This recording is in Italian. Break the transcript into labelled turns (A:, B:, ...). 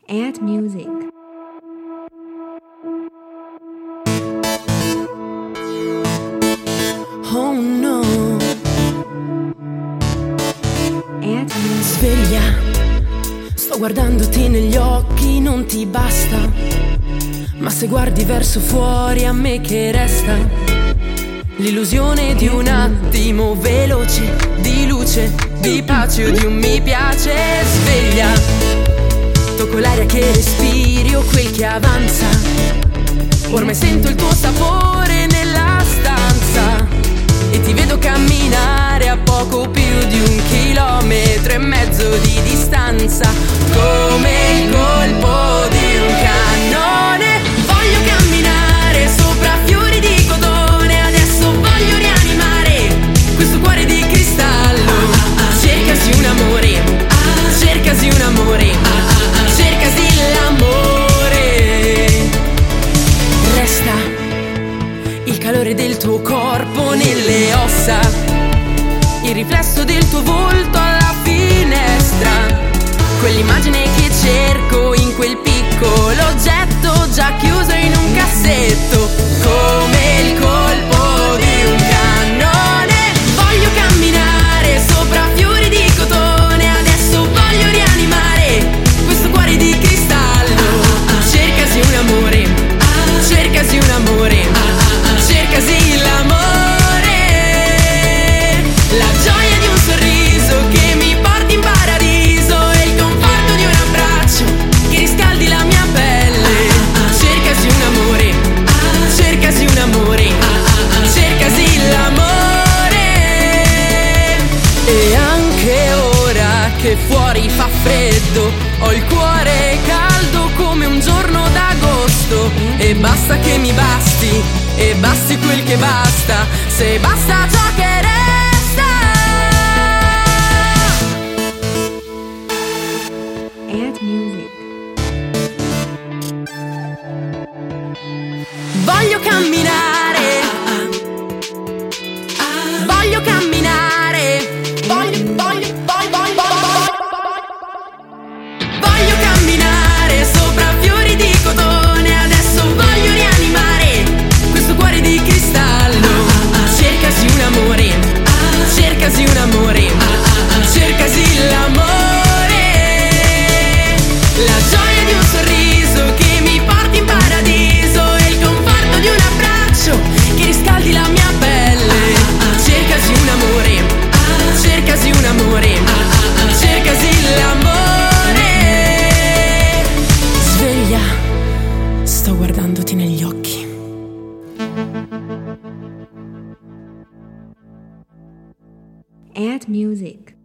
A: Add music.
B: Oh no.
A: Add music.
B: Sveglia, sto guardandoti negli occhi, non ti basta. Ma se guardi verso fuori, a me che resta? L'illusione di un attimo veloce, di luce, di pace o di un mi piace. Sveglia, tocco l'aria che respiri o quel che avanza. Ormai sento il tuo sapore nella stanza e ti vedo camminare a poco più di 1,5 chilometri di distanza. Come il colpo di un cannone voglio camminare sopra fiori di cotone. Adesso voglio rianimare questo cuore di cristallo. Cercasi un amore, cercasi un amore, cercasi l'amore. Resta il calore del tuo corpo nelle ossa, il riflesso del tuo volto alla finestra, quell'immagine che cerco in quel piccolo oggetto già chiuso in un cassetto. Come il colpo di un cannone voglio camminare sopra fiori di cotone. Adesso voglio rianimare questo cuore di cristallo. Cercasi un amore, cercasi un amore, cercasi l'amore. La gioia di un sorriso che mi porti in paradiso e il conforto di un abbraccio che riscaldi la mia pelle. Cercasi un amore, cercasi un amore, cercasi l'amore. E anche ora che fuori fa freddo, ho il cuore caldo come un giorno d'agosto. E basta che mi basti, e basti quel che basta, se basta ciò che resta.
A: Add music.
B: Voglio camminare, voglio camminare, voglio camminare sopra fiori di cotone. Adesso voglio rianimare questo cuore di cristallo. Cercasi un amore, cercasi un amore, cercasi l'amore. La gioia di un sorriso che mi porti in paradiso e il conforto di un abbraccio che riscaldi la mia pelle. Cercasi un amore, cercasi un amore, cercasi l'amore. Sveglia, sto guardandoti negli occhi.
A: Add music.